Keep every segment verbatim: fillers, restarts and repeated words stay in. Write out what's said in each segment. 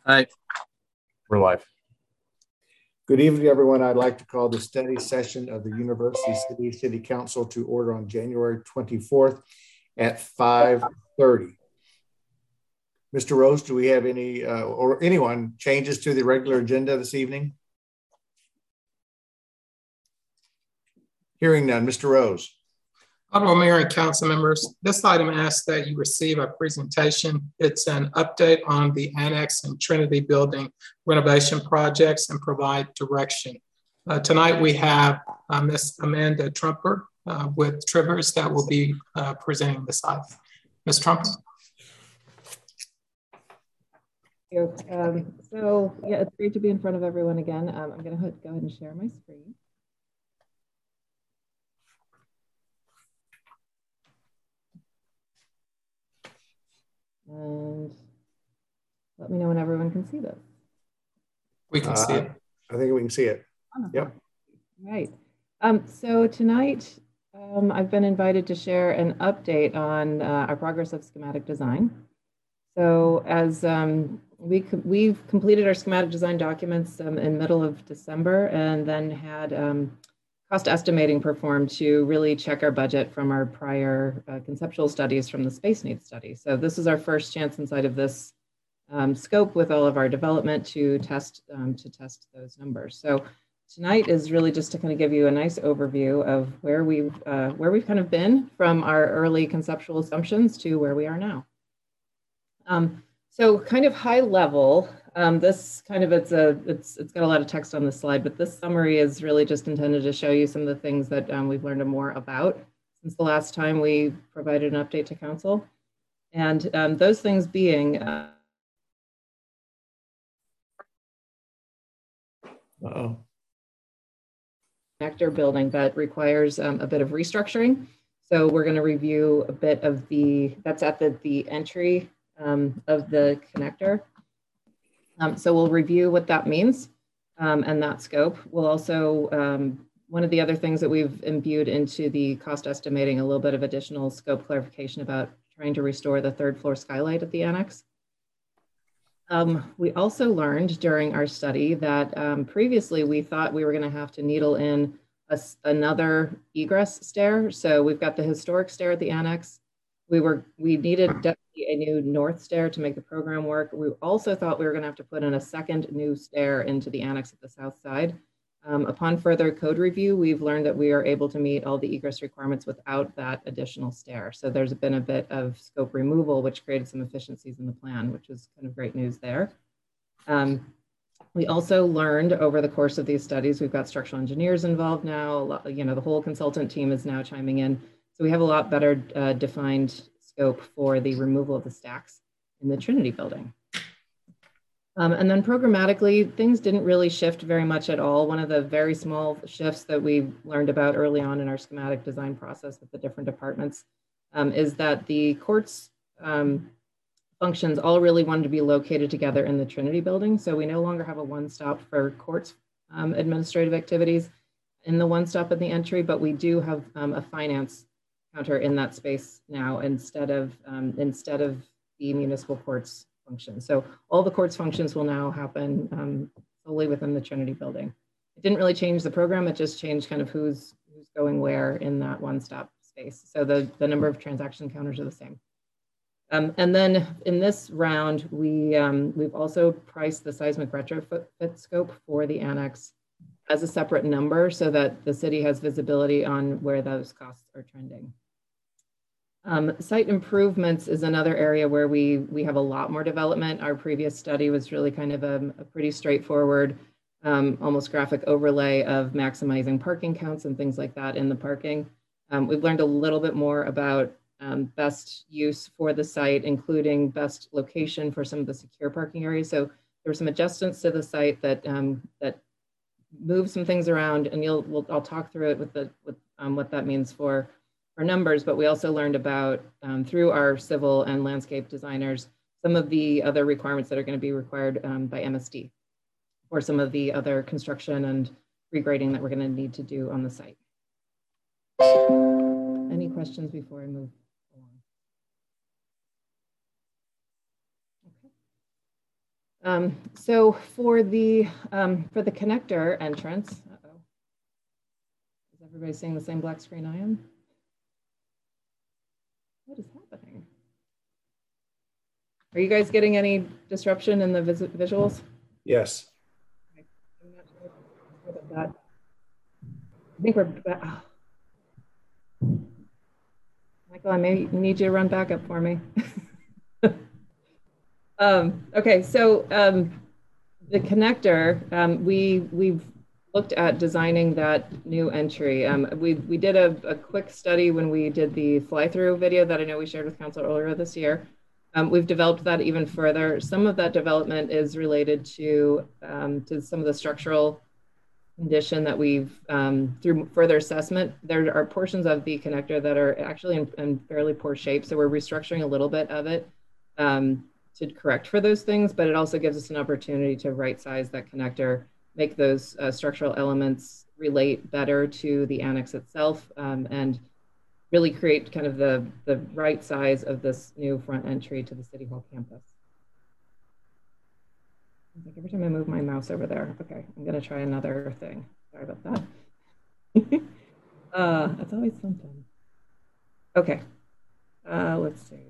Aye. We're live. Good evening, everyone. I'd like to call the study session of the University City City Council to order on January twenty-fourth at five thirty. Mister Rose, do we have any, uh, or anyone, changes to the regular agenda this evening? Hearing none. Mister Rose. Honorable Mayor and council members, this item asks that you receive a presentation. It's an update on the Annex and Trinity building renovation projects and provide direction. Uh, tonight we have uh, Miz Amanda Trumper uh, with Trivers that will be uh, presenting this item. Miz Trumper. Um, so yeah, it's great to be in front of everyone again. Um, I'm going to go ahead and share my screen. And let me know when everyone can see this. We can uh, see it. I think we can see it. Wonderful. Yep. Right. Um, so tonight, um, I've been invited to share an update on uh, our progress of schematic design. So as um, we we've completed our schematic design documents um, in middle of December, and then had um, cost estimating performed to really check our budget from our prior uh, conceptual studies from the space needs study. So this is our first chance inside of this um, scope with all of our development to test um, to test those numbers. So tonight is really just to kind of give you a nice overview of where we've uh, where we've kind of been from our early conceptual assumptions to where we are now. Um, so kind of high level, um, this kind of, it's a, it's, it's got a lot of text on the slide, but this summary is really just intended to show you some of the things that um, we've learned more about since the last time we provided an update to council. And um, those things being, uh, Uh-oh. connector building that requires um, a bit of restructuring. So we're going to review a bit of the, that's at the, the entry Um, of the connector. Um, so we'll review what that means um, and that scope. We'll also, um, one of the other things that we've imbued into the cost estimating, a little bit of additional scope clarification about trying to restore the third floor skylight at the annex. Um, we also learned during our study that um, previously we thought we were going to have to needle in a, another egress stair. So we've got the historic stair at the annex. We were, we needed definitely a new north stair to make the program work. We also thought we were gonna have to put in a second new stair into the annex at the south side. Um, upon further code review, we've learned that we are able to meet all the egress requirements without that additional stair. So there's been a bit of scope removal, which created some efficiencies in the plan, which was kind of great news there. Um, we also learned over the course of these studies, we've got structural engineers involved now, a lot, you know, the whole consultant team is now chiming in. So we have a lot better uh, defined scope for the removal of the stacks in the Trinity building. Um, and then programmatically, things didn't really shift very much at all. One of the very small shifts that we learned about early on in our schematic design process with the different departments um, is that the courts um, functions all really wanted to be located together in the Trinity building. So we no longer have a one-stop for courts um, administrative activities in the one-stop at the entry, but we do have um, a finance counter in that space now instead of um, instead of the municipal courts function. So all the courts functions will now happen um, solely within the Trinity building. It didn't really change the program, it just changed kind of who's who's going where in that one-stop space. So the, the number of transaction counters are the same. Um, and then in this round, we, um, we've also priced the seismic retrofit scope for the annex as a separate number so that the city has visibility on where those costs are trending. Um, site improvements is another area where we, we have a lot more development. Our previous study was really kind of a, a pretty straightforward, um, almost graphic overlay of maximizing parking counts and things like that in the parking. Um, we've learned a little bit more about um, best use for the site, including best location for some of the secure parking areas. So there were some adjustments to the site that, um, that move some things around, and you'll, we'll, I'll talk through it with, the, with um, what that means for our numbers, but we also learned about, um, through our civil and landscape designers, some of the other requirements that are going to be required um, by M S D, or some of the other construction and regrading that we're going to need to do on the site. Any questions before I move along? Okay. Um, so for the um, for the connector entrance, uh-oh. Is everybody seeing the same black screen I am? What is happening? Are you guys getting any disruption in the vis visuals? Yes. Okay. I'm not sure about that. I think we're, oh. Michael, I may need you to run back up for me. um, okay, so um, the connector, um, we, we've looked at designing that new entry. Um, we, we did a, a quick study when we did the fly-through video that I know we shared with council earlier this year. Um, we've developed that even further. Some of that development is related to, um, to some of the structural condition that we've, um, through further assessment, there are portions of the connector that are actually in, in fairly poor shape. So we're restructuring a little bit of it um, to correct for those things, but it also gives us an opportunity to right size that connector, make those uh, structural elements relate better to the annex itself, um, and really create kind of the, the right size of this new front entry to the City Hall campus. Like every time I move my mouse over there. Okay, I'm gonna try another thing. Sorry about that. uh, that's always something. Okay, uh, let's see.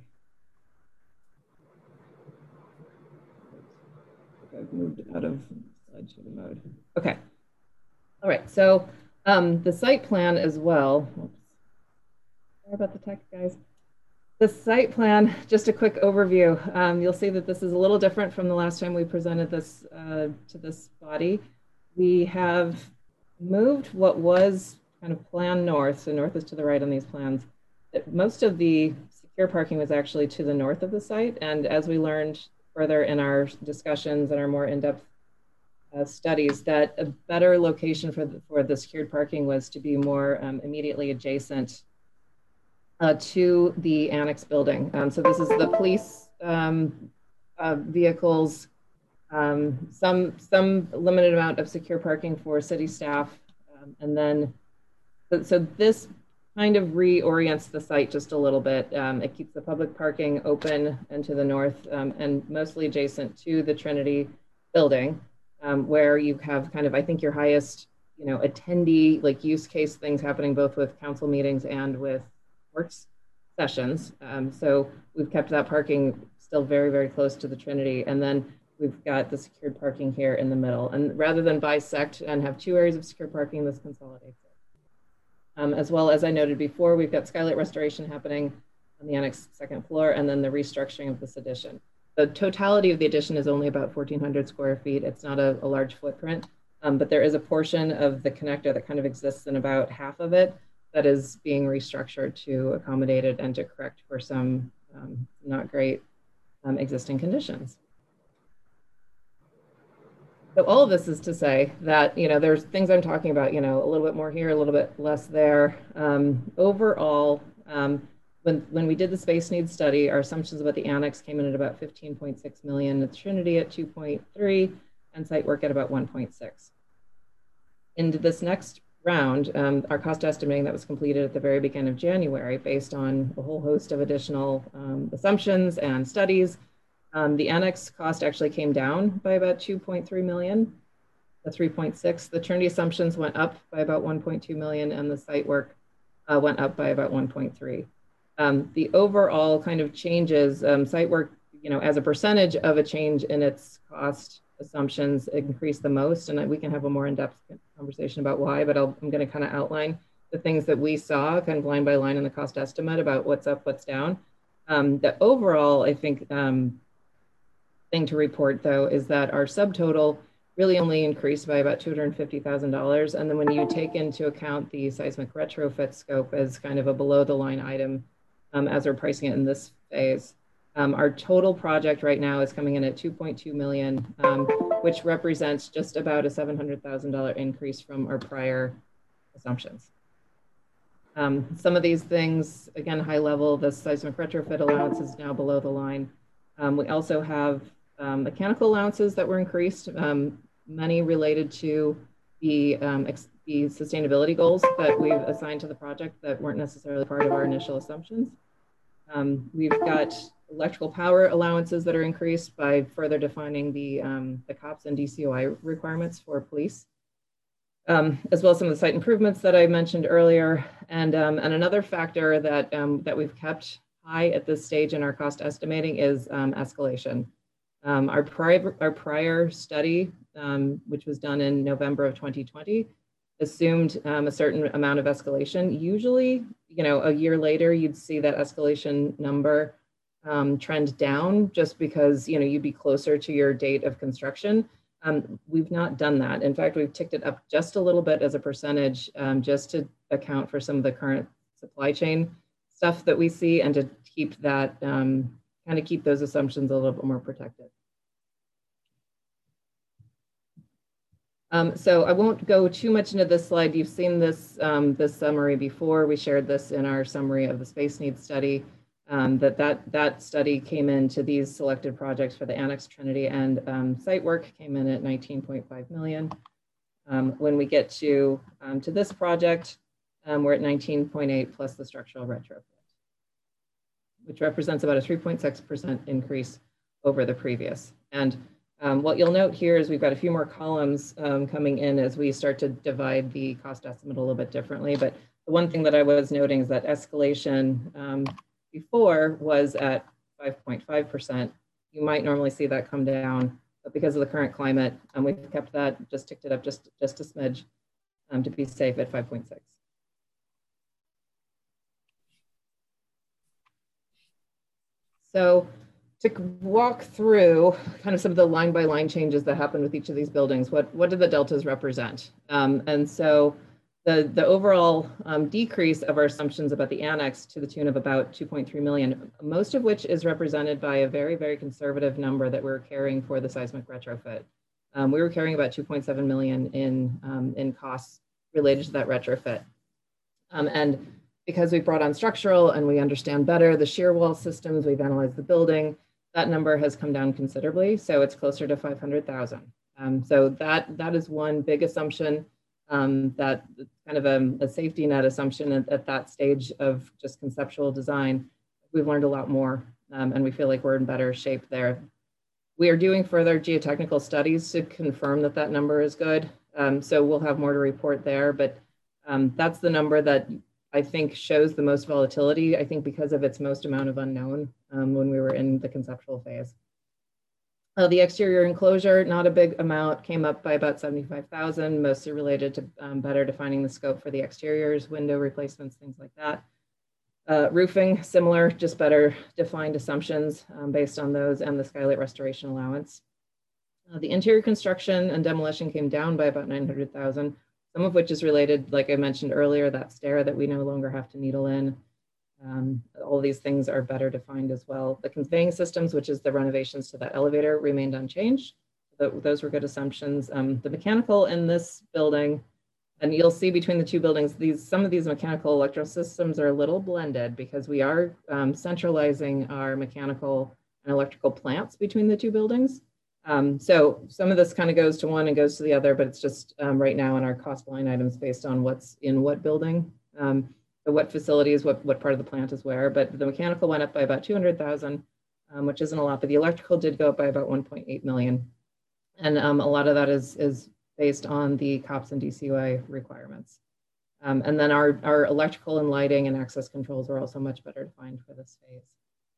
I've moved out of slideshow mode. Okay, all right, so um, the site plan as well. Oops. Sorry about the tech, guys. The site plan, just a quick overview. Um, you'll see that this is a little different from the last time we presented this uh, to this body. We have moved what was kind of planned north, so north is to the right on these plans. Most of the secure parking was actually to the north of the site, and as we learned further in our discussions and our more in-depth uh, studies, that a better location for the, for the secured parking was to be more um, immediately adjacent Uh, to the annex building. Um, so this is the police um, uh, vehicles, um, some, some limited amount of secure parking for city staff. Um, and then, so, so this kind of reorients the site just a little bit. Um, it keeps the public parking open and to the north um, and mostly adjacent to the Trinity building, um, where you have kind of, I think your highest, you know, attendee, like use case things happening both with council meetings and with works sessions. Um, so we've kept that parking still very, very close to the Trinity. And then we've got the secured parking here in the middle. And rather than bisect and have two areas of secure parking, this consolidates it. Um, as well as I noted before, we've got skylight restoration happening on the annex second floor and then the restructuring of this addition. The totality of the addition is only about fourteen hundred square feet. It's not a, a large footprint, um, but there is a portion of the connector that kind of exists in about half of it that is being restructured to accommodate it and to correct for some um, not great um, existing conditions. So all of this is to say that, you know, there's things I'm talking about, you know, a little bit more here, a little bit less there. Um, overall, um, when, when we did the space needs study, our assumptions about the annex came in at about fifteen point six million, the Trinity at two point three, and site work at about one point six. Into this next round, um, our cost estimating that was completed at the very beginning of January based on a whole host of additional um, assumptions and studies. Um, the annex cost actually came down by about two point three million, the three point six. The Trinity assumptions went up by about one point two million and the site work uh, went up by about one point three. Um, the overall kind of changes, um, site work, you know, as a percentage of a change in its cost assumptions increased the most, and we can have a more in-depth conversation about why, but I'll, I'm going to kind of outline the things that we saw kind of line by line in the cost estimate about what's up, what's down. Um, the overall, I think, um, thing to report though is that our subtotal really only increased by about two hundred fifty thousand dollars, and then when you take into account the seismic retrofit scope as kind of a below the line item um, as we're pricing it in this phase, Um, our total project right now is coming in at two point two million, um, which represents just about a seven hundred thousand dollar increase from our prior assumptions. Um, some of these things, again, high level, the seismic retrofit allowance is now below the line. Um, we also have um, mechanical allowances that were increased, um, money related to the, um, the sustainability goals that we've assigned to the project that weren't necessarily part of our initial assumptions. Um, we've got electrical power allowances that are increased by further defining the, um, the COPS and D C O I requirements for police, um, as well as some of the site improvements that I mentioned earlier. And, um, and another factor that, um, that we've kept high at this stage in our cost estimating is um, escalation. Um, our, prior, our prior study, um, which was done in November of twenty twenty, assumed um, a certain amount of escalation. Usually, you know, a year later, you'd see that escalation number um, trend down just because, you know, you'd be closer to your date of construction. Um, we've not done that. In fact, we've ticked it up just a little bit as a percentage um, just to account for some of the current supply chain stuff that we see and to keep that, um, kind of keep those assumptions a little bit more protected. Um, so I won't go too much into this slide. You've seen this, um, this summary before. We shared this in our summary of the space needs study, um, that, that that study came into these selected projects for the Annex Trinity, and um, site work came in at nineteen point five million. Um, when we get to, um, to this project, um, we're at nineteen point eight plus the structural retrofit, which represents about a three point six percent increase over the previous. And Um, what you'll note here is we've got a few more columns um, coming in as we start to divide the cost estimate a little bit differently. But the one thing that I was noting is that escalation um, before was at five point five percent. You might normally see that come down, but because of the current climate, um, we've kept that, just ticked it up just, just a smidge um, to be safe at five point six. So, to walk through kind of some of the line by line changes that happened with each of these buildings, what, what do the deltas represent? Um, and so the, the overall um, decrease of our assumptions about the annex to the tune of about two point three million, most of which is represented by a very, very conservative number that we're carrying for the seismic retrofit. Um, we were carrying about two point seven million in, um, in costs related to that retrofit. Um, and because we brought on structural and we understand better the shear wall systems, we've analyzed the building, that number has come down considerably. So it's closer to five hundred thousand. Um, so that, that is one big assumption, um, that kind of a, a safety net assumption at, at that stage of just conceptual design. We've learned a lot more um, and we feel like we're in better shape there. We are doing further geotechnical studies to confirm that that number is good. Um, so we'll have more to report there, but um, that's the number that I think shows the most volatility, I think because of its most amount of unknown um, when we were in the conceptual phase. Uh, the exterior enclosure, not a big amount, came up by about seventy-five thousand, mostly related to um, better defining the scope for the exteriors, window replacements, things like that. Uh, roofing, similar, just better defined assumptions um, based on those and the skylight restoration allowance. Uh, the interior construction and demolition came down by about nine hundred thousand. Some of which is related, like I mentioned earlier, that stair that we no longer have to needle in. Um, all these things are better defined as well. The conveying systems, which is the renovations to that elevator, remained unchanged. So those were good assumptions. Um, the mechanical in this building, and you'll see between the two buildings, these some of these mechanical electrical systems are a little blended because we are um, centralizing our mechanical and electrical plants between the two buildings. Um, so some of this kind of goes to one and goes to the other, but it's just um, right now in our cost line items based on what's in what building, um, so what facilities, what, what part of the plant is where. But the mechanical went up by about two hundred thousand, um, which isn't a lot, but the electrical did go up by about one point eight million. And um, a lot of that is, is based on the COPS and D C O I requirements. Um, and then our, our electrical and lighting and access controls are also much better defined for this phase.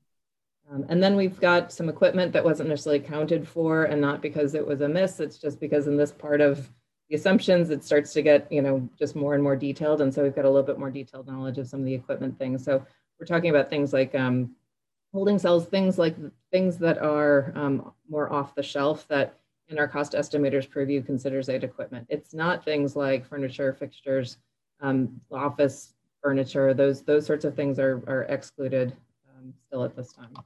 Um, and then we've got some equipment that wasn't necessarily accounted for, and not because it was a miss, it's just because in this part of the assumptions, it starts to get, you know, just more and more detailed. And so we've got a little bit more detailed knowledge of some of the equipment things. So we're talking about things like um, holding cells, things like things that are um, more off the shelf that in our cost estimators purview considers aid equipment. It's not things like furniture, fixtures, um, office furniture, those, those sorts of things are, are excluded um, still at this time.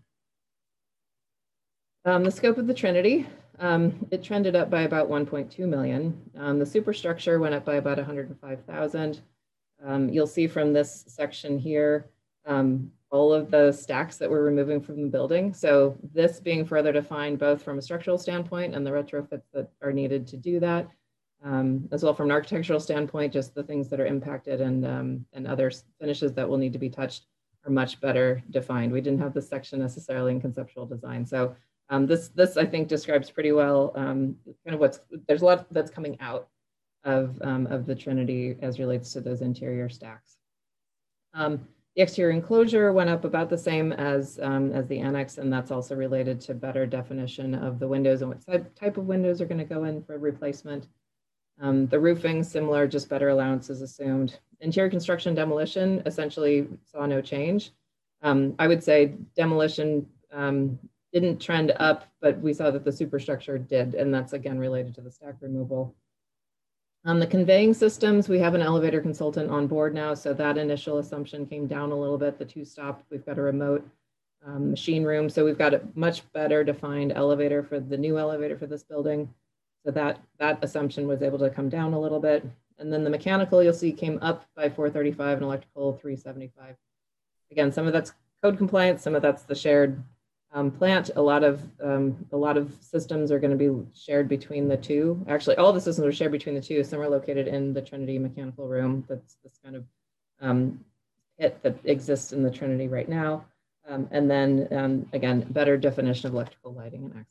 Um, the scope of the Trinity, um, it trended up by about one point two million. Um, the superstructure went up by about one hundred five thousand. Um, you'll see from this section here, um, all of the stacks that we're removing from the building. So this being further defined both from a structural standpoint and the retrofits that are needed to do that, um, as well from an architectural standpoint, just the things that are impacted and, um, and other finishes that will need to be touched. are much better defined. We didn't have this section necessarily in conceptual design. So um, this, this I think describes pretty well um, kind of what's, there's a lot that's coming out of, um, of the Trinity as relates to those interior stacks. Um, the exterior enclosure went up about the same as, um, as the annex, and that's also related to better definition of the windows and what type of windows are going to go in for replacement. Um, the roofing, similar, just better allowances assumed. Interior construction demolition essentially saw no change. Um, I would say demolition um, didn't trend up, but we saw that the superstructure did, and that's again related to the stack removal. On the conveying systems, we have an elevator consultant on board now, so that initial assumption came down a little bit. The two-stop, we've got a remote um, machine room, so we've got a much better defined elevator for the new elevator for this building. So that, that assumption was able to come down a little bit. And then the mechanical, you'll see, came up by four thirty-five and electrical three seventy-five. Again, some of that's code compliance, some of that's the shared um, plant. A lot of um, a lot of systems are going to be shared between the two. Actually, all the systems are shared between the two. Some are located in the Trinity mechanical room. That's this kind of um, pit that exists in the Trinity right now. Um, and then um, again, better definition of electrical lighting and access.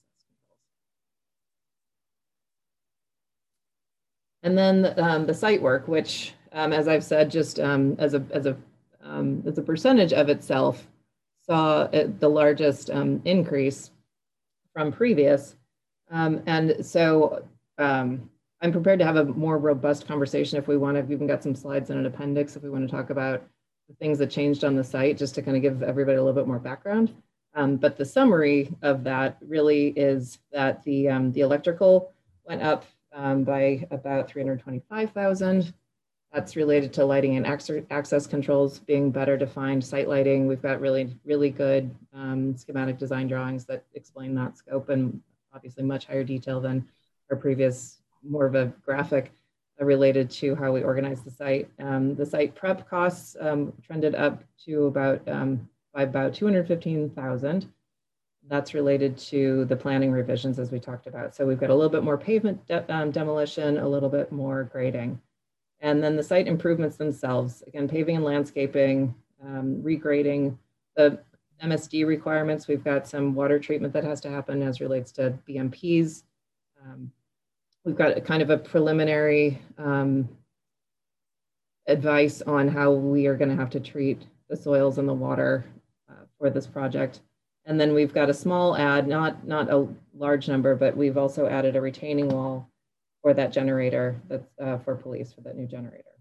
And then um, the site work, which, um, as I've said, just um, as a as a um, as a percentage of itself, saw it, the largest um, increase from previous. Um, and so um, I'm prepared to have a more robust conversation if we want. I've even got some slides in an appendix if we want to talk about the things that changed on the site, just to kind of give everybody a little bit more background. Um, but the summary of that really is that the um, the electrical went up Um, by about three hundred twenty-five thousand. That's related to lighting and access controls being better defined, site lighting. We've got really, really good um, schematic design drawings that explain that scope and obviously much higher detail than our previous, more of a graphic uh, related to how we organize the site. Um, the site prep costs um, trended up to about, um, by about two hundred fifteen thousand. That's related to the planning revisions as we talked about. So we've got a little bit more pavement de um, demolition, a little bit more grading. And then the site improvements themselves, again, paving and landscaping, um, regrading, the M S D requirements. We've got some water treatment that has to happen as relates to B M Ps. Um, we've got a kind of a preliminary um, advice on how we are gonna have to treat the soils and the water uh, for this project. And then we've got a small add, not, not a large number, but we've also added a retaining wall for that generator that's uh, for police for that new generator.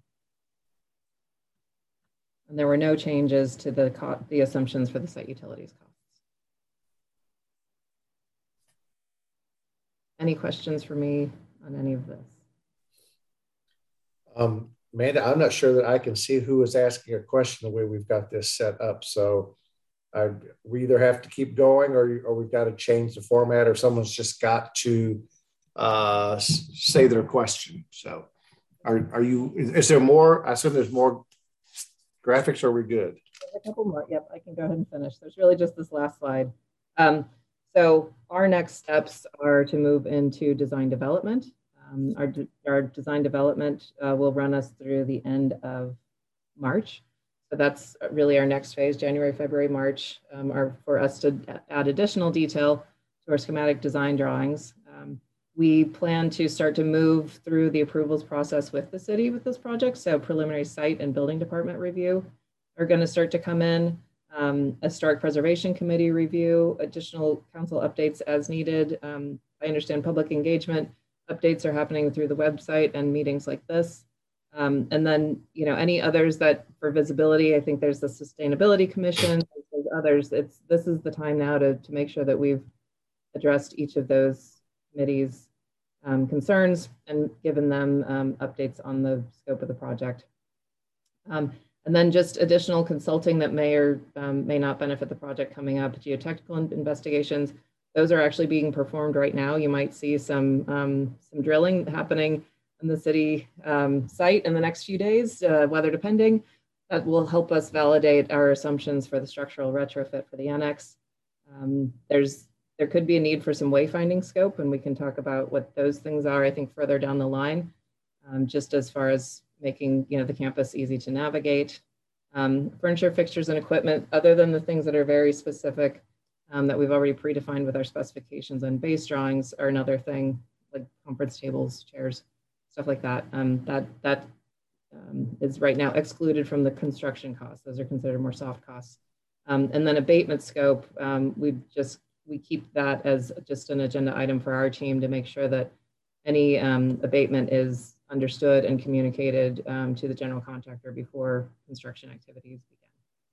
And there were no changes to the, the assumptions for the site utilities costs. Any questions for me on any of this? Um, Amanda, I'm not sure that I can see who is asking a question the way we've got this set up. So Uh, we either have to keep going or, or we've got to change the format, or someone's just got to uh, say their question. So are, are you, is, is there more? I assume there's more graphics, or are we good? There's a couple more. Yep, I can go ahead and finish. There's really just this last slide. Um, so our next steps are to move into design development. Um, our, de our design development uh, will run us through the end of March. So that's really our next phase, January, February, March, um, are for us to add additional detail to our schematic design drawings. Um, we plan to start to move through the approvals process with the city with this project. So preliminary site and building department review are going to start to come in. Um, a historic preservation committee review, additional council updates as needed. Um, I understand public engagement updates are happening through the website and meetings like this. Um, and then, you know, any others that for visibility, I think there's the Sustainability Commission, there's others. It's, this is the time now to, to make sure that we've addressed each of those committees' um, concerns and given them um, updates on the scope of the project. Um, and then just additional consulting that may or um, may not benefit the project coming up, geotechnical investigations. Those are actually being performed right now. You might see some, um, some drilling happening in the city um, site in the next few days, uh, weather depending. That will help us validate our assumptions for the structural retrofit for the annex. Um, there's, there could be a need for some wayfinding scope, and we can talk about what those things are, I think, further down the line, um, just as far as making, you know, the campus easy to navigate. Um, furniture, fixtures, and equipment, other than the things that are very specific um, that we've already predefined with our specifications and base drawings, are another thing, like conference tables, chairs, stuff like that. Um, that that um, is right now excluded from the construction costs. Those are considered more soft costs. Um, and then abatement scope, um, we just we keep that as just an agenda item for our team to make sure that any um, abatement is understood and communicated um, to the general contractor before construction activities begin.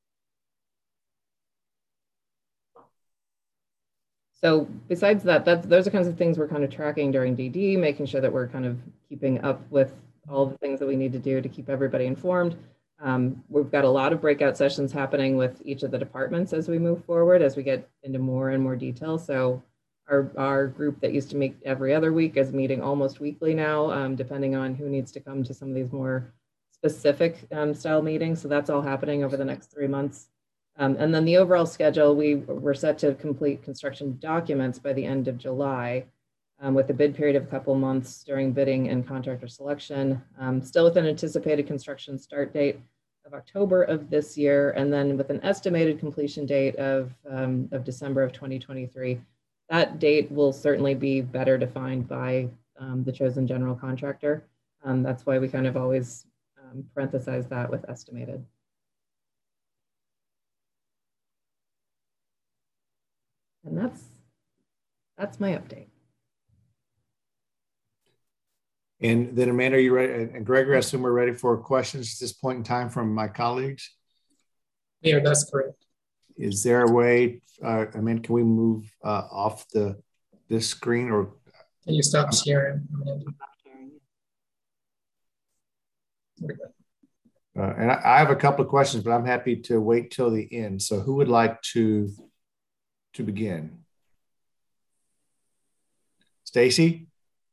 So besides that, that's, those are kinds of things we're kind of tracking during D D, making sure that we're kind of keeping up with all the things that we need to do to keep everybody informed. Um, we've got a lot of breakout sessions happening with each of the departments as we move forward, as we get into more and more detail. So Our, our group that used to meet every other week is meeting almost weekly now, um, depending on who needs to come to some of these more specific um, style meetings. So that's all happening over the next three months. Um, and then the overall schedule, we were set to complete construction documents by the end of July, um, with a bid period of a couple months during bidding and contractor selection, um, still with an anticipated construction start date of October of this year, and then with an estimated completion date of, um, of December of twenty twenty-three. That date will certainly be better defined by um, the chosen general contractor. Um, that's why we kind of always um, parenthesize that with estimated. And that's, that's my update. And then Amanda, are you ready? And Gregory, I assume we're ready for questions at this point in time from my colleagues? Yeah, that's correct. Is there a way, uh, I mean, can we move uh, off the this screen, or can you stop sharing? Uh, and I, I have a couple of questions, but I'm happy to wait till the end. So who would like to, to begin? Stacy?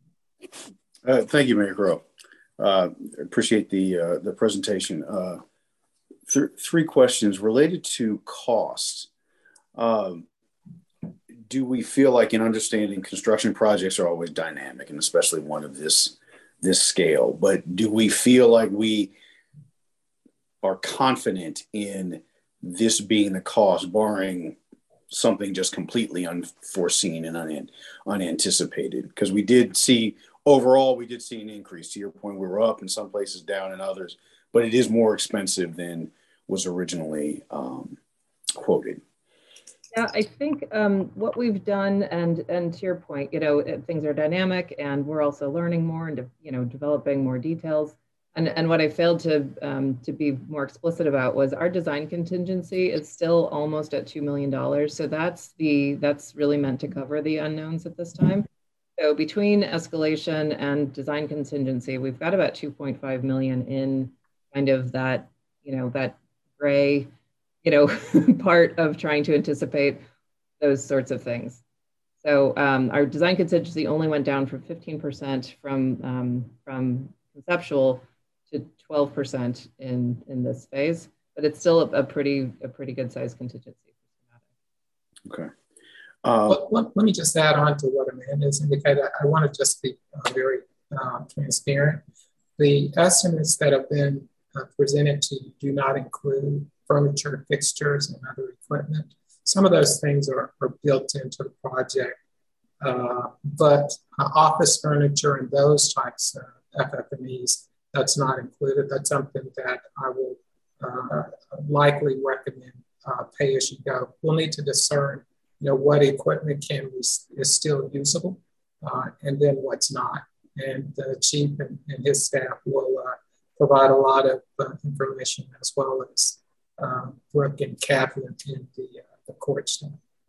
Uh, thank you, Mayor Crow. Uh, appreciate the, uh, the presentation. Uh, th three questions related to cost. Um, do we feel like in understanding construction projects are always dynamic, and especially one of this, this scale, but do we feel like we are confident in this being the cost, barring something just completely unforeseen and un unanticipated? Because we did see, overall, we did see an increase. To your point, we were up in some places, down in others, but it is more expensive than was originally um, quoted. Yeah, I think um, what we've done, and and to your point, you know, things are dynamic, and we're also learning more and, you know, developing more details. And, and what I failed to um, to be more explicit about was our design contingency is still almost at two million dollars. So that's the that's really meant to cover the unknowns at this time. So between escalation and design contingency, we've got about two point five million in kind of that, you know, that gray, you know, part of trying to anticipate those sorts of things. So um, our design contingency only went down from fifteen percent from um, from conceptual to twelve percent in in this phase, but it's still a, a pretty a pretty good size contingency. Okay. Uh, well, let, let me just add on to what Amanda has indicated. I, I want to just be uh, very uh, transparent. The estimates that have been uh, presented to you do not include furniture, fixtures, and other equipment. Some of those things are, are built into the project, uh, but uh, office furniture and those types of F F M Es, that's not included. That's something that I will uh, likely recommend uh, pay as you go. We'll need to discern, you know, what equipment can be, is still usable uh, and then what's not. And the chief and, and his staff will uh, provide a lot of uh, information, as well as um, Brooke and Catherine in the, uh, the court staff.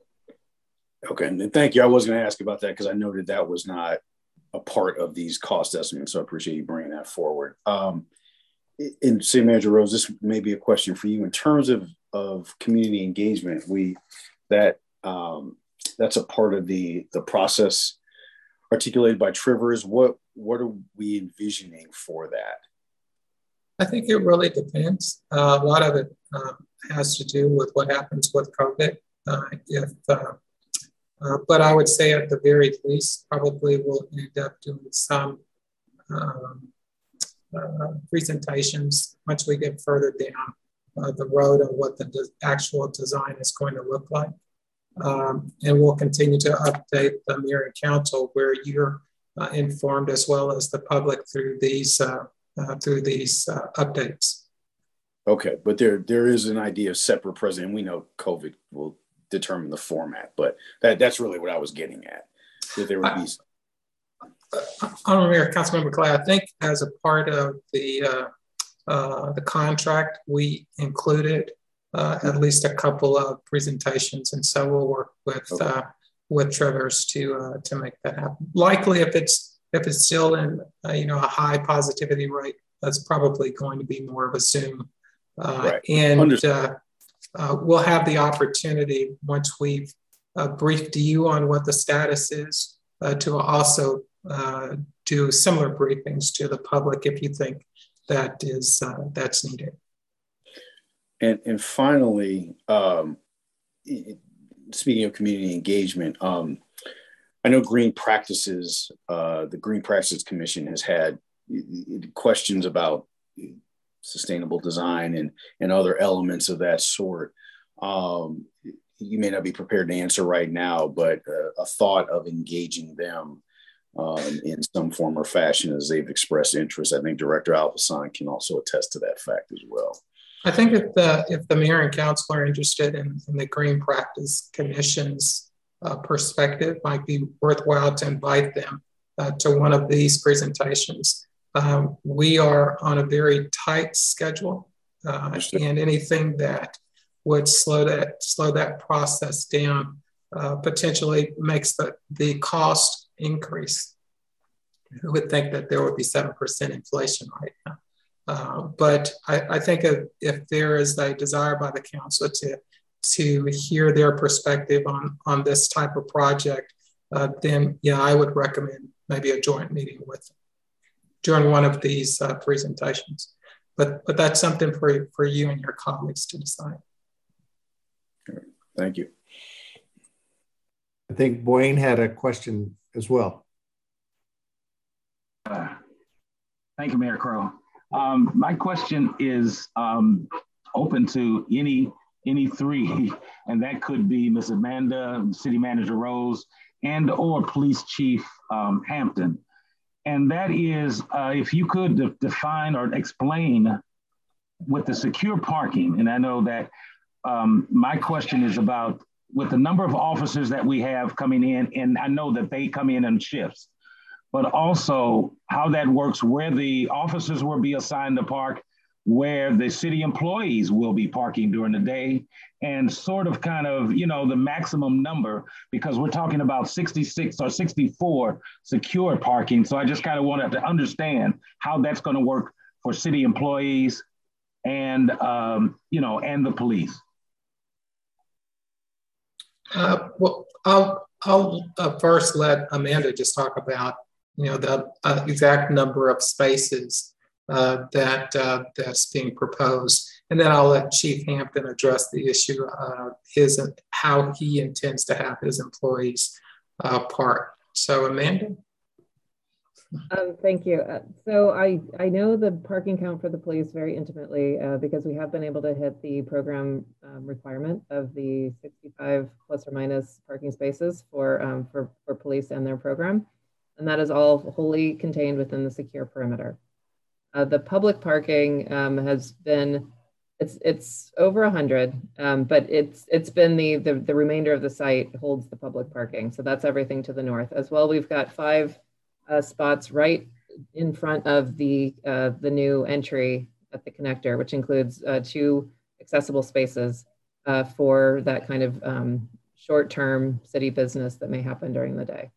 Okay, and thank you. I was going to ask about that because I noted that was not a part of these cost estimates, so I appreciate you bringing that forward. Um, in City Manager Rose, this may be a question for you. In terms of, of community engagement, we that um, that's a part of the, the process articulated by Trivers. What, what are we envisioning for that? I think it really depends. Uh, a lot of it uh, has to do with what happens with COVID. Uh, if uh, Uh, but I would say at the very least, probably we'll end up doing some um, uh, presentations once we get further down uh, the road and what the de- actual design is going to look like. Um, and we'll continue to update the mayor and council where you're uh, informed as well as the public through these uh, uh, through these uh, updates. Okay, but there there is an idea of separate president. We know COVID will determine the format, but that, that's really what I was getting at. That there would be. Uh, Honorable Mayor, Councilmember Clay, I think as a part of the uh, uh, the contract, we included uh, at least a couple of presentations, and so we'll work with okay. uh, with Trevors to uh, to make that happen. Likely, if it's if it's still in uh, you know a high positivity rate, that's probably going to be more of a Zoom, uh, right. and uh, uh, we'll have the opportunity once we've uh, briefed you on what the status is uh, to also uh, do similar briefings to the public if you think that is uh, that's needed. And and finally, um, speaking of community engagement, um, I know Green Practices, uh, the Green Practices Commission has had questions about sustainable design and, and other elements of that sort. Um, you may not be prepared to answer right now, but uh, a thought of engaging them um, in some form or fashion as they've expressed interest. I think Director Alphasan can also attest to that fact as well. I think if the if the mayor and council are interested in, in the Green Practice Commission's uh, perspective, might be worthwhile to invite them uh, to one of these presentations. Um, we are on a very tight schedule, uh, and anything that would slow that slow that process down uh, potentially makes the the cost increase. Who would think that there would be seven percent inflation right now? Uh, but I, I think if, if there is a desire by the council to to hear their perspective on, on this type of project, uh, then yeah, I would recommend maybe a joint meeting with them during one of these uh, presentations. But but that's something for, for you and your colleagues to decide. Thank you. I think Boyne had a question as well. Uh, thank you, Mayor Crow. Um, my question is um, open to any any three, and that could be Miz Amanda, City Manager Rose, and or Police Chief um, Hampton. And that is, uh, if you could de define or explain with the secure parking, and I know that um, my question is about with the number of officers that we have coming in, and I know that they come in in shifts, but also how that works, where the officers will be assigned to park, where the city employees will be parking during the day, and sort of kind of, you know, the maximum number, because we're talking about sixty-six or sixty-four secure parking. So I just kind of wanted to understand how that's going to work for city employees and, um, you know, and the police. Uh, well, I'll, I'll uh, first let Amanda just talk about you know, the uh, exact number of spaces uh, that uh, that's being proposed. And then I'll let Chief Hampton address the issue of his and how he intends to have his employees uh, park. So Amanda? Um, thank you. Uh, so I, I know the parking count for the police very intimately uh, because we have been able to hit the program um, requirement of the sixty-five plus or minus parking spaces for, um, for, for police and their program. And that is all wholly contained within the secure perimeter. Uh, the public parking um, has been, it's it's over one hundred, um, but it's it's been the, the, the remainder of the site holds the public parking. So that's everything to the north. As well, we've got five uh, spots right in front of the, uh, the new entry at the connector, which includes uh, two accessible spaces uh, for that kind of um, short-term city business that may happen during the day.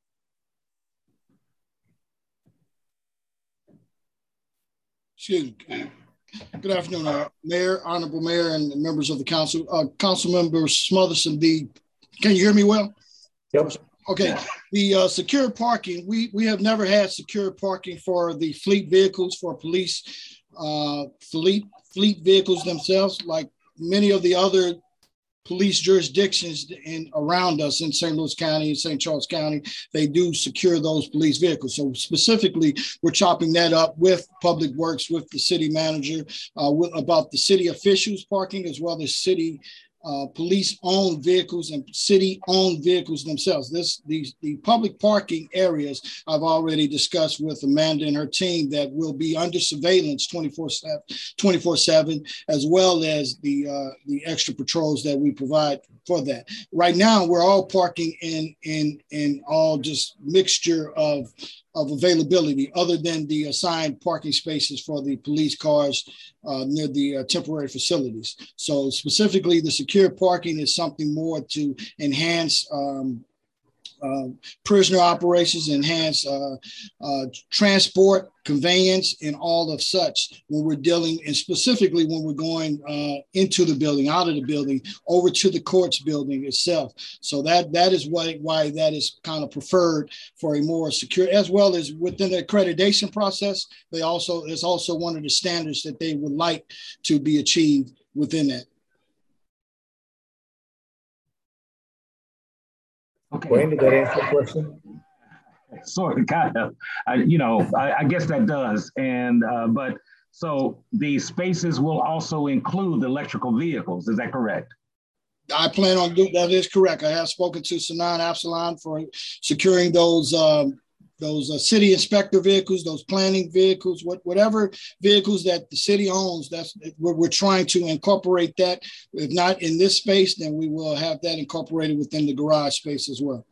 Excuse me. Good afternoon, uh, Mayor, Honorable Mayor, and members of the council. Uh, Council Member Smotherson, the, can you hear me well? Yep. Okay. The uh, secure parking, we, we have never had secure parking for the fleet vehicles, for police, uh, fleet, fleet vehicles themselves, like many of the other police jurisdictions in around us in Saint Louis County and Saint Charles County, they do secure those police vehicles. So specifically, we're chopping that up with Public Works, with the city manager, uh, with, about the city officials parking, as well as city uh, police-owned vehicles and city-owned vehicles themselves. This these the public parking areas I've already discussed with Amanda and her team that will be under surveillance twenty-four seven, as well as the uh, the extra patrols that we provide for that. Right now, we're all parking in in in all just mixture of of availability, other than the assigned parking spaces for the police cars uh, near the uh, temporary facilities. So specifically, the secure parking is something more to enhance um, uh, prisoner operations, enhance uh, uh, transport, conveyance, and all of such when we're dealing, and specifically when we're going uh, into the building, out of the building, over to the courts building itself. So that that is why, why that is kind of preferred for a more secure, as well as within the accreditation process. They also, it's also one of the standards that they would like to be achieved within that. Okay. Wayne, did that answer the question? Sort of, kind of. Uh, you know, I, I guess that does. And uh, but so the spaces will also include electrical vehicles. Is that correct? I plan on doing that. Is correct. I have spoken to Sanan Absalon for securing those um, those uh, city inspector vehicles, those planning vehicles, what whatever vehicles that the city owns. That's we're, we're trying to incorporate that. If not in this space, then we will have that incorporated within the garage space as well.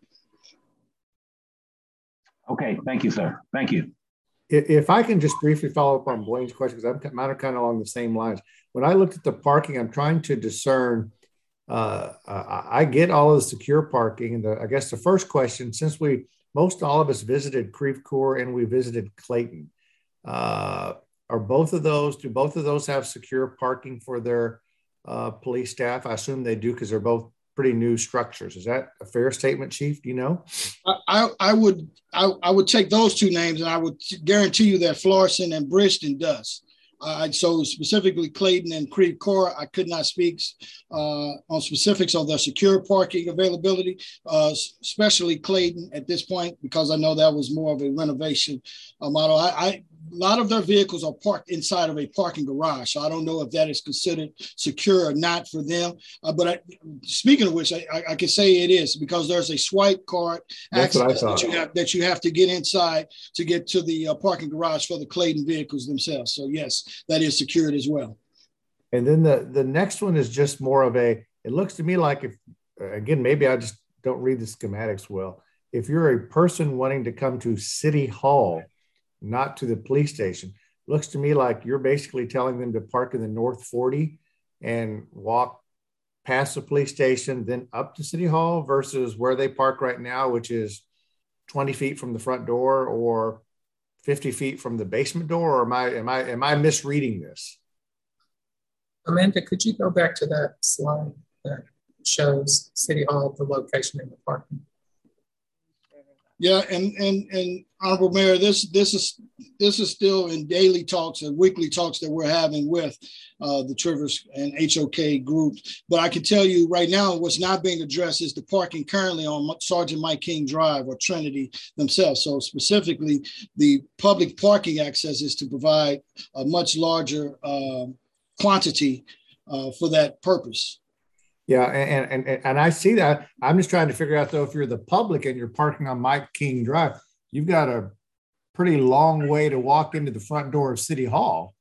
Okay, thank you, sir. Thank you. If I can just briefly follow up on Blaine's question, because I'm kind of, kind of along the same lines. When I looked at the parking, I'm trying to discern, uh, uh, I get all of the secure parking. And the, I guess the first question, since we, most all of us visited Creve Coeur and we visited Clayton, uh, are both of those, do both of those have secure parking for their uh, police staff? I assume they do because they're both pretty new structures. Is that a fair statement, Chief? Do you know? I, I would I, I would take those two names, and I would guarantee you that Florissant and Bridgeton does. Uh, so specifically Clayton and Creve Coeur, I could not speak uh, on specifics of their secure parking availability, uh, especially Clayton at this point, because I know that was more of a renovation uh, model. I, I A lot of their vehicles are parked inside of a parking garage. So I don't know if that is considered secure or not for them. Uh, but I, speaking of which, I, I, I can say it is, because there's a swipe card access that you have that you have to get inside to get to the uh, parking garage for the Clayton vehicles themselves. So yes, that is secured as well. And then the, the next one is just more of a, it looks to me like if, again, maybe I just don't read the schematics well. If you're a person wanting to come to City Hall, not to the police station, looks to me like you're basically telling them to park in the North forty and walk past the police station, then up to City Hall, versus where they park right now, which is twenty feet from the front door or fifty feet from the basement door. Or am I, am I, am I misreading this? Amanda, could you go back to that slide that shows City Hall, the location in the parking? Yeah, and and and Honorable Mayor, this this is this is still in daily talks and weekly talks that we're having with uh, the Trivers and H O K groups. But I can tell you right now, what's not being addressed is the parking currently on Sergeant Mike King Drive or Trinity themselves. So specifically, the public parking access is to provide a much larger uh, quantity uh, for that purpose. Yeah, and, and and I see that. I'm just trying to figure out, though, if you're the public and you're parking on Mike King Drive, you've got a pretty long way to walk into the front door of City Hall,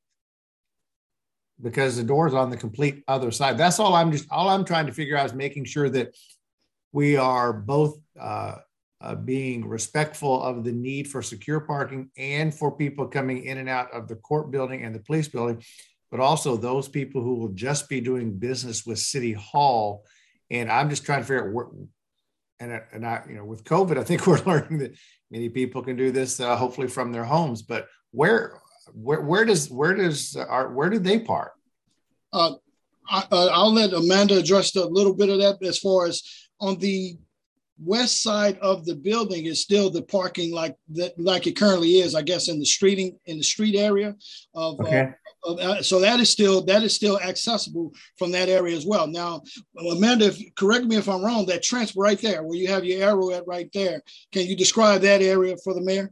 because the door's on the complete other side. That's all I'm just, all I'm trying to figure out is making sure that we are both uh, uh, being respectful of the need for secure parking and for people coming in and out of the court building and the police building, but also those people who will just be doing business with City Hall. And I'm just trying to figure out where, and, and I, you know, with COVID, I think we're learning that many people can do this, uh, hopefully from their homes, but where, where, where does, where does our, where do they park? Uh, I, uh, I'll let Amanda address a little bit of that. As far as on the west side of the building is still the parking like that, like it currently is, I guess, in the streeting, in the street area of, okay. uh, Uh, so that is still that is still accessible from that area as well. Now, Amanda, if, correct me if I'm wrong, that trench right there where you have your arrow at right there, can you describe that area for the mayor?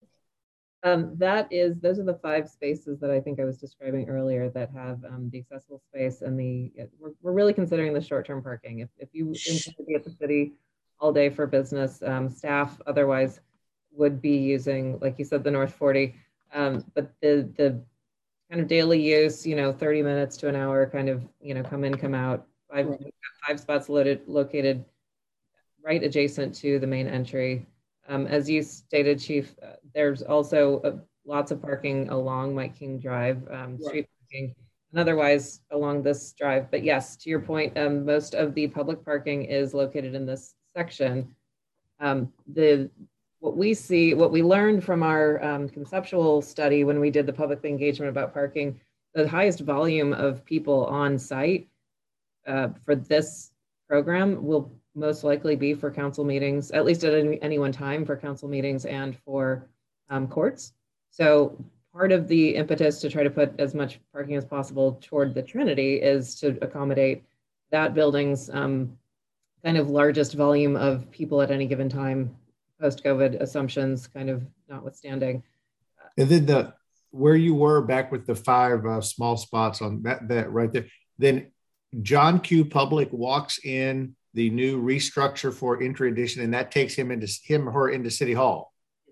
Um, that is, those are the five spaces that I think I was describing earlier that have um, the accessible space and the, we're, we're really considering the short-term parking. If, if you intend to be at the city all day for business, um, staff otherwise would be using, like you said, the North forty, um, but the, the kind of daily use, you know, thirty minutes to an hour kind of, you know, come in, come out, five, right. five spots loaded, located right adjacent to the main entry. Um, as you stated, Chief, uh, there's also uh, lots of parking along Mike King Drive, um, right. street parking, and otherwise along this drive. But yes, to your point, um, most of the public parking is located in this section. Um, the what we see, what we learned from our um, conceptual study when we did the public engagement about parking, the highest volume of people on site uh, for this program will most likely be for council meetings, at least at any, any one time for council meetings and for um, courts. So part of the impetus to try to put as much parking as possible toward the Trinity is to accommodate that building's um, kind of largest volume of people at any given time, post-COVID assumptions kind of notwithstanding. And then the where you were back with the five uh, small spots on that, that right there, then John Q. Public walks in the new restructure for entry edition, and that takes him into him or her into City Hall.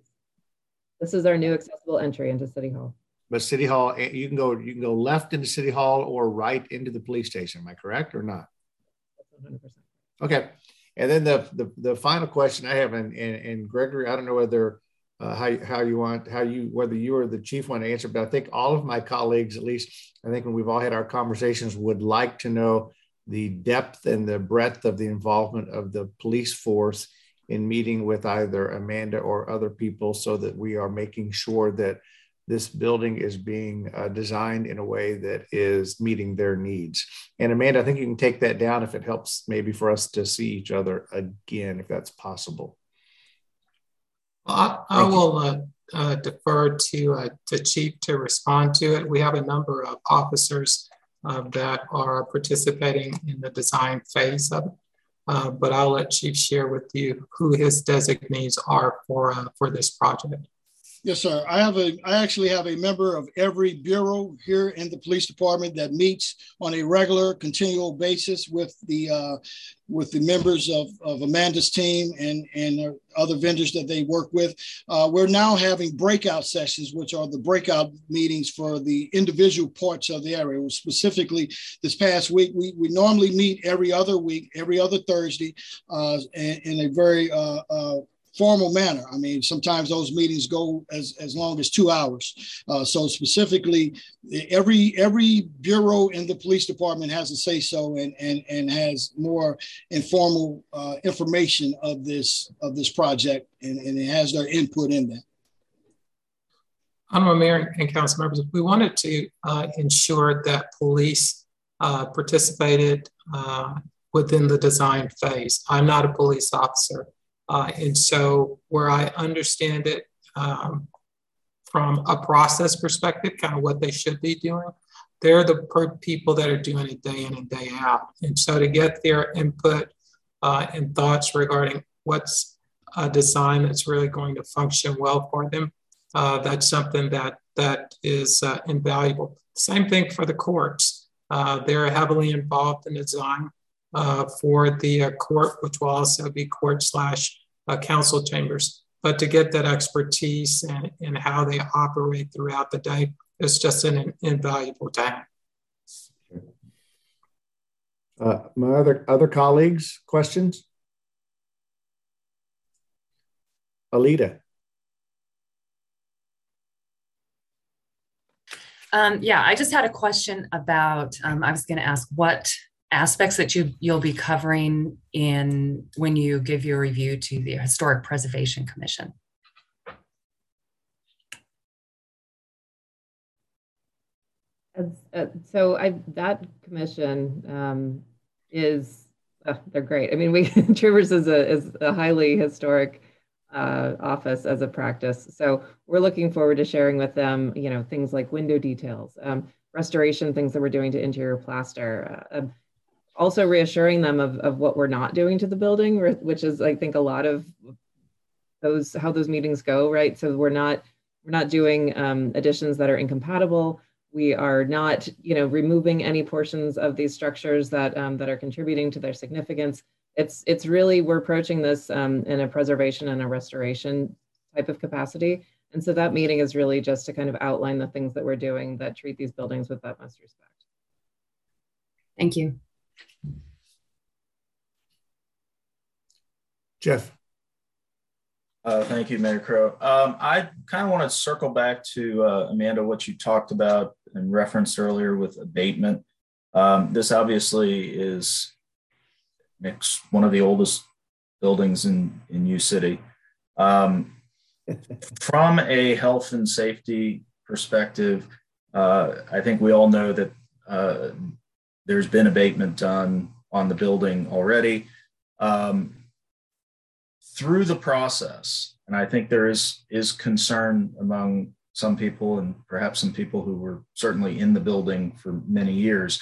This is our new accessible entry into City Hall. But City Hall, you can go you can go left into City Hall or right into the police station. Am I correct or not? That's one hundred percent. Okay, and then the the, the final question I have, and, and, and Gregory, I don't know whether uh, how how you want how you whether you or the chief want to answer, but I think all of my colleagues, at least I think when we've all had our conversations, would like to know the depth and the breadth of the involvement of the police force in meeting with either Amanda or other people so that we are making sure that this building is being uh, designed in a way that is meeting their needs. And Amanda, I think you can take that down if it helps maybe for us to see each other again, if that's possible. Well, I, I will uh, uh, defer to uh, the chief to respond to it. We have a number of officers Uh, that are participating in the design phase of it. Uh, but I'll let Chief share with you who his designees are for, uh, for this project. Yes, sir. I have a, I actually have a member of every bureau here in the police department that meets on a regular, continual basis with the, uh, with the members of, of Amanda's team and, and other vendors that they work with. Uh, we're now having breakout sessions, which are the breakout meetings for the individual parts of the area. Specifically, this past week, we, we normally meet every other week, every other Thursday, uh, in, in a very uh, uh, formal manner. I mean, sometimes those meetings go as, as long as two hours. Uh, so specifically, every every bureau in the police department has a say so and and and has more informal uh, information of this of this project, and, and it has their input in that. Honorable Mayor and council members, we wanted to uh, ensure that police uh, participated uh, within the design phase. I'm not a police officer. Uh, and so where I understand it um, from a process perspective, kind of what they should be doing, they're the per people that are doing it day in and day out. And so to get their input uh, and thoughts regarding what's a design that's really going to function well for them, uh, that's something that, that is uh, invaluable. Same thing for the courts. Uh, they're heavily involved in design. Uh, for the uh, court, which will also be court slash uh, council chambers. But to get that expertise and, and how they operate throughout the day is just an invaluable time. Uh, my other, other colleagues, questions? Alita. Um, yeah, I just had a question about, um, I was going to ask what aspects that you, you'll be covering in when you give your review to the Historic Preservation Commission. As, uh, so I, that commission um, is, uh, they're great. I mean, we Trivers is a, is a highly historic uh, office as a practice. So we're looking forward to sharing with them, you know, things like window details, um, restoration, things that we're doing to interior plaster, uh, also reassuring them of, of what we're not doing to the building, which is, I think, a lot of those, how those meetings go, right? So we're not, we're not doing um, additions that are incompatible. We are not, you know, removing any portions of these structures that, um, that are contributing to their significance. It's, it's really, we're approaching this um, in a preservation and a restoration type of capacity. And so that meeting is really just to kind of outline the things that we're doing that treat these buildings with utmost respect. Thank you. Jeff. Uh, thank you, Mayor Crow. Um, I kind of want to circle back to, uh, Amanda, what you talked about and referenced earlier with abatement. Um, this obviously is one of the oldest buildings in, in U City. Um, from a health and safety perspective, uh, I think we all know that uh, there's been abatement done on the building already. Um, through the process, and I think there is, is concern among some people and perhaps some people who were certainly in the building for many years,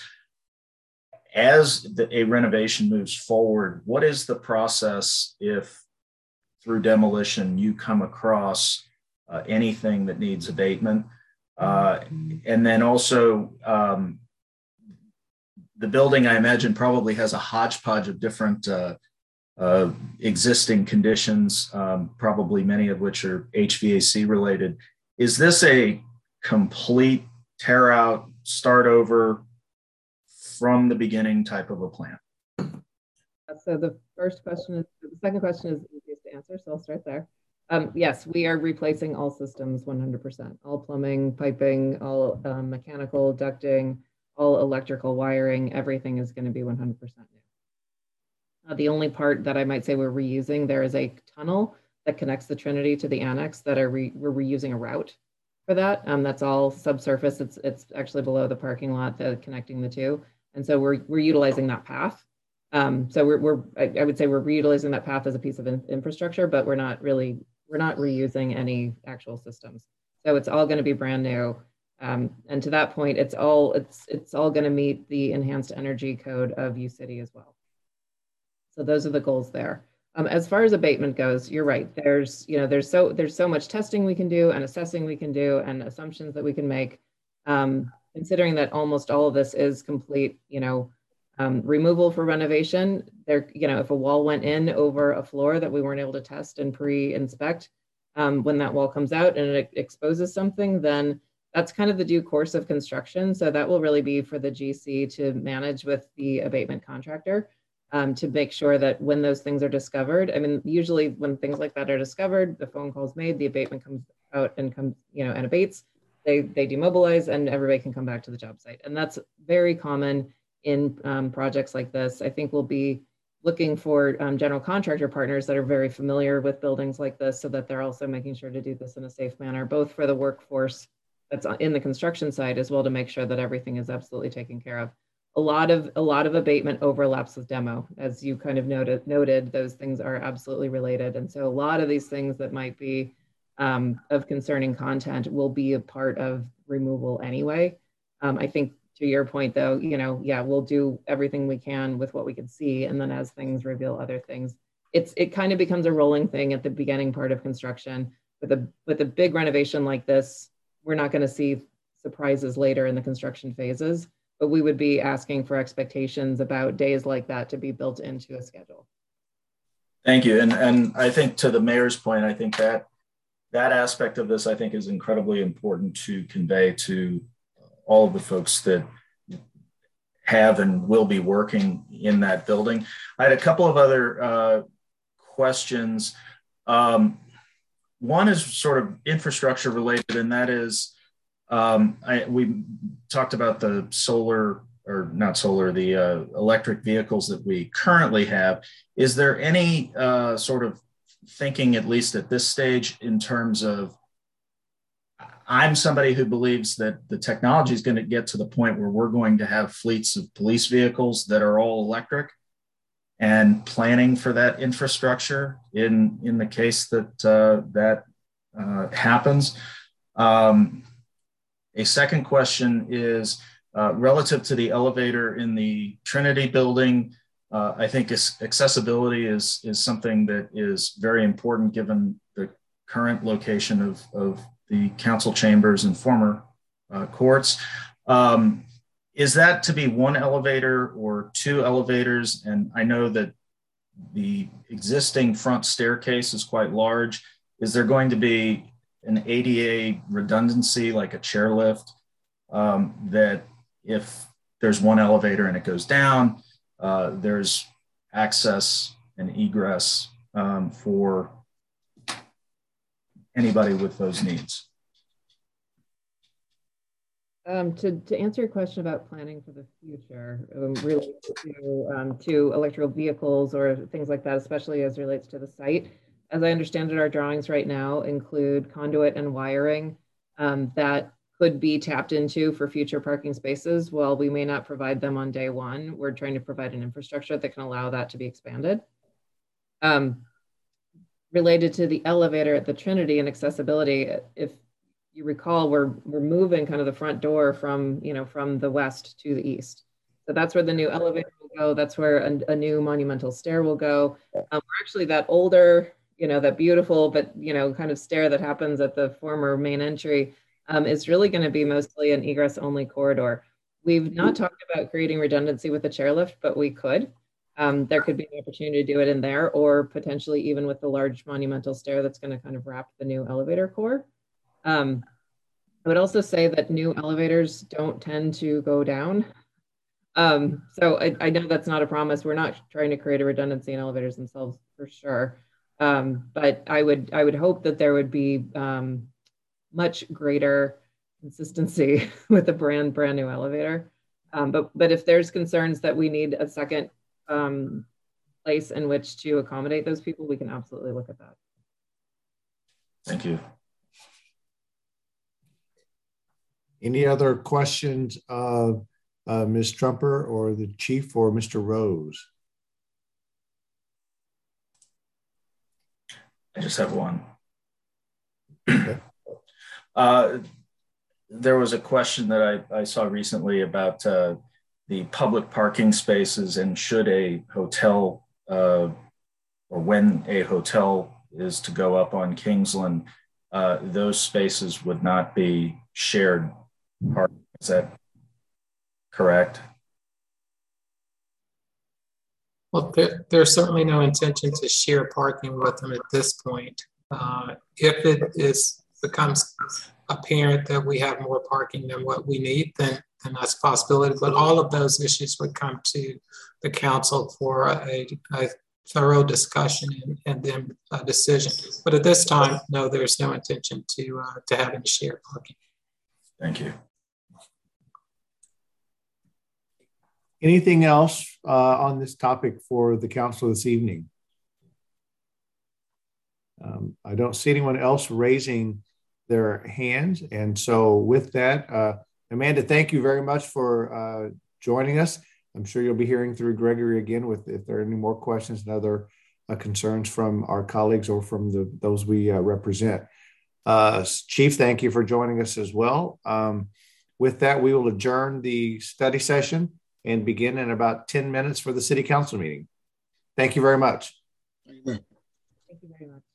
as the, a renovation moves forward, what is the process if through demolition you come across uh, anything that needs abatement? Uh, and then also um, the building, I imagine, probably has a hodgepodge of different uh, uh, existing conditions, um, probably many of which are H V A C related. Is this a complete tear out, start over, from the beginning type of a plan? So the first question is, the second question is easiest to answer, so I'll start there. Um, yes, we are replacing all systems one hundred percent, all plumbing, piping, all um, mechanical, ducting, all electrical wiring, everything is going to be one hundred percent new. Uh, the only part that I might say we're reusing, there is a tunnel that connects the Trinity to the annex that are re we're reusing a route for that. Um, that's all subsurface. It's, it's actually below the parking lot, the, connecting the two. And so we're, we're utilizing that path. Um, so we're, we're I, I would say we're reutilizing that path as a piece of in, infrastructure, but we're not really, we're not reusing any actual systems. So it's all going to be brand new. Um, and to that point, it's all, it's, it's all going to meet the enhanced energy code of U City as well. So those are the goals there. Um, as far as abatement goes, you're right. There's, you know, there's so, there's so much testing we can do and assessing we can do and assumptions that we can make. Um, considering that almost all of this is complete, you know, um, removal for renovation. There, you know, if a wall went in over a floor that we weren't able to test and pre-inspect, um, when that wall comes out and it exposes something, then that's kind of the due course of construction. So that will really be for the G C to manage with the abatement contractor, um, to make sure that when those things are discovered, I mean, usually when things like that are discovered, the phone call is made, the abatement comes out and comes, you know, and abates. They, they demobilize and everybody can come back to the job site. And that's very common in um, projects like this. I think we'll be looking for um, general contractor partners that are very familiar with buildings like this so that they're also making sure to do this in a safe manner, both for the workforce that's in the construction side as well, to make sure that everything is absolutely taken care of. A lot of, a lot of abatement overlaps with demo. As you kind of noted, noted, those things are absolutely related. And so a lot of these things that might be Um, of concerning content will be a part of removal anyway. Um, I think to your point though, you know, yeah, we'll do everything we can with what we can see. And then as things reveal other things, it's, it kind of becomes a rolling thing at the beginning part of construction. With a, with a big renovation like this, we're not going to see surprises later in the construction phases, but we would be asking for expectations about days like that to be built into a schedule. Thank you. And, and I think to the mayor's point, I think that that aspect of this, I think, is incredibly important to convey to all of the folks that have and will be working in that building. I had a couple of other uh, questions. Um, one is sort of infrastructure related, and that is, um, I, we talked about the solar, or not solar, the uh, electric vehicles that we currently have. Is there any uh, sort of thinking, at least at this stage, in terms of, I'm somebody who believes that the technology is going to get to the point where we're going to have fleets of police vehicles that are all electric. and planning for that infrastructure in, in the case that uh, that uh, happens. Um, a second question is uh, relative to the elevator in the Trinity building. Uh, I think accessibility is, is something that is very important given the current location of, of the council chambers and former uh, courts. Um, is that to be one elevator or two elevators? And I know that the existing front staircase is quite large. Is there going to be an A D A redundancy, like a chairlift, um, that if there's one elevator and it goes down, uh, there's access and egress um, for anybody with those needs? Um, to, to answer your question about planning for the future, um, related to, um, to electrical vehicles or things like that, especially as relates to the site, as I understand it, our drawings right now include conduit and wiring um, that could be tapped into for future parking spaces. While we may not provide them on day one, we're trying to provide an infrastructure that can allow that to be expanded. Um, related to the elevator at the Trinity and accessibility, if you recall, we're we're moving kind of the front door from, you know, from the west to the east. So that's where the new elevator will go. That's where a, a new monumental stair will go. Um, we're actually that older, you know, that beautiful, but, you know, kind of stair that happens at the former main entry um, is really going to be mostly an egress only corridor. We've not talked about creating redundancy with the chairlift, but we could. Um, there could be an opportunity to do it in there, or potentially even with the large monumental stair that's going to kind of wrap the new elevator core. Um, I would also say that new elevators don't tend to go down. Um, so I, I know that's not a promise. We're not trying to create a redundancy in elevators themselves for sure. Um, but I would I would hope that there would be um, much greater consistency with a brand brand new elevator. Um, but but if there's concerns that we need a second um, place in which to accommodate those people, we can absolutely look at that. Thank you. Any other questions of uh, Miz Trumper or the chief or Mister Rose? I just have one. Okay. Uh, there was a question that I, I saw recently about uh, the public parking spaces, and should a hotel uh, or when a hotel is to go up on Kingsland, uh, those spaces would not be shared parking. Is that correct? Well, there, there's certainly no intention to share parking with them at this point. Uh, if it is becomes apparent that we have more parking than what we need, then, then that's a possibility. But all of those issues would come to the council for a, a thorough discussion and, and then a decision. But at this time, no, there's no intention to uh, to have any shared parking. Thank you. Anything else uh, on this topic for the council this evening? Um, I don't see anyone else raising their hands. And so with that, uh, Amanda, thank you very much for uh, joining us. I'm sure you'll be hearing through Gregory again with if there are any more questions and other uh, concerns from our colleagues or from the those we uh, represent. Uh, Chief, thank you for joining us as well. Um, with that, we will adjourn the study session and begin in about ten minutes for the city council meeting. Thank you very much. Thank you. Thank you very much.